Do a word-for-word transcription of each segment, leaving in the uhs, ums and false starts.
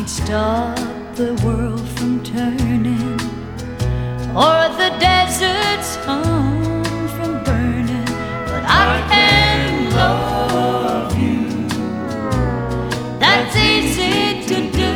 can't stop the world from turning, or the desert sun from burning, but I can love you. That's easy to do.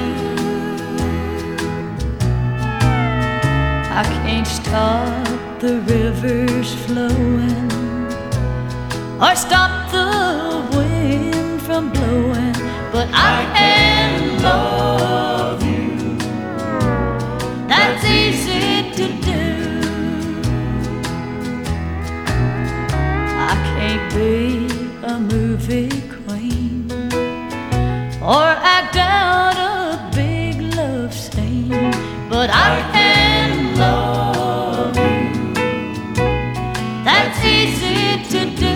I can't stop the rivers flowing, or stop the wind from blowing, but I can love you. That's easy to do. I can't be a movie queen, or act out a big love scene, but I can love you. That's easy to do.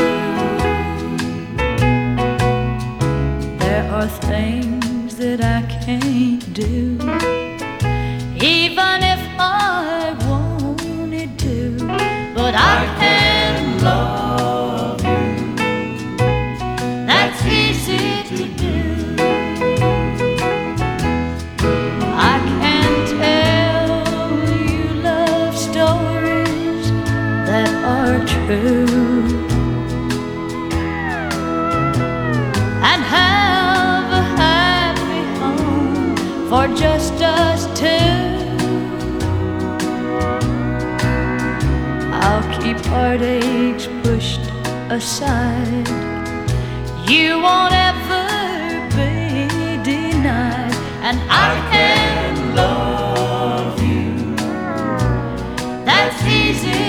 There are things that I can't do, even if I wanted to, but I can love you. That's easy to do. I can tell you love stories that are true, and have a happy home for just us two. I'll keep heartaches pushed aside. You won't ever be denied, and I can love you. That's easy